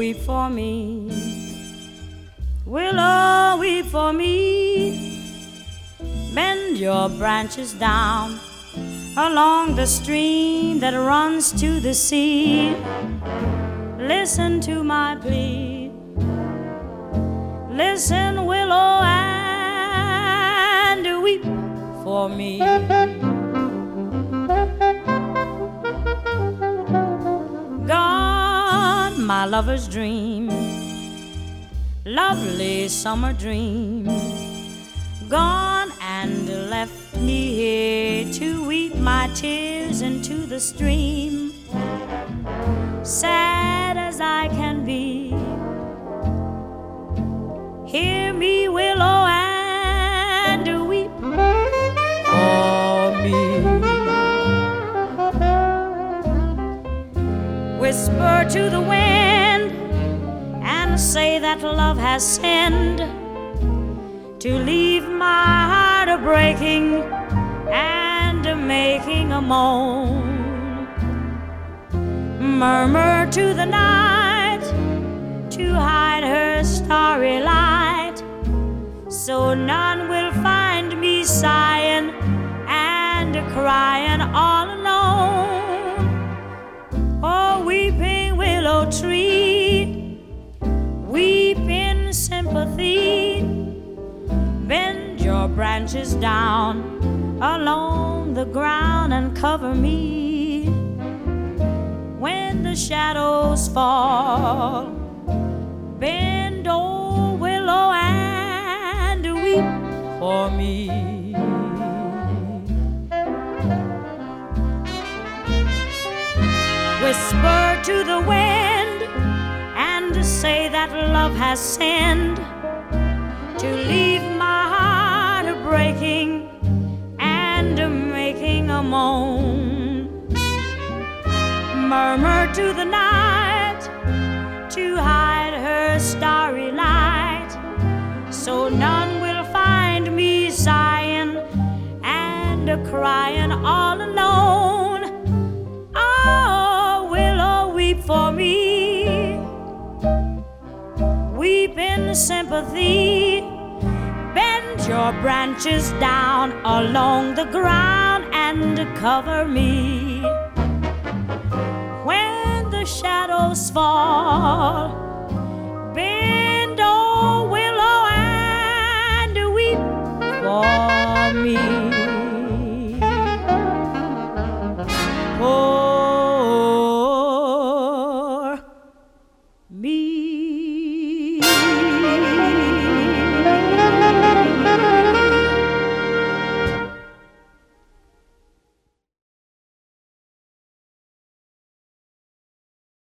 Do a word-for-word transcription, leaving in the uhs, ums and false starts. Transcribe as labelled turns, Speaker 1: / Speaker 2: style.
Speaker 1: weep for me. Willow, weep for me. Bend your branches down along the stream that runs to the sea. Listen to my plea. Listen, willow, and weep for me. Gone, my lover's dream, lovely summer dream. Gone and left me here to weep my tears into the stream. Sad as I can be, hear me, willow, and weep for me. Whisper to the wind and say that love has sinned, to leave my heart a breaking and a making a moan. Murmur to the night to hide her starry light, so none will find me sighing and crying all alone. Oh, weeping willow tree, weep in sympathy. Bend your branches down along the ground and cover me. When the shadows fall, bend, oh willow, and weep for me. Whisper to the wind and say that love has sinned, to leave my heart a breaking and a making a moan. Murmur to the night to hide her starry light, so none will find me sighing and a crying all alone. Oh, willow, weep for me, weep in sympathy. Bend your branches down along the ground and cover me. When the shadows fall,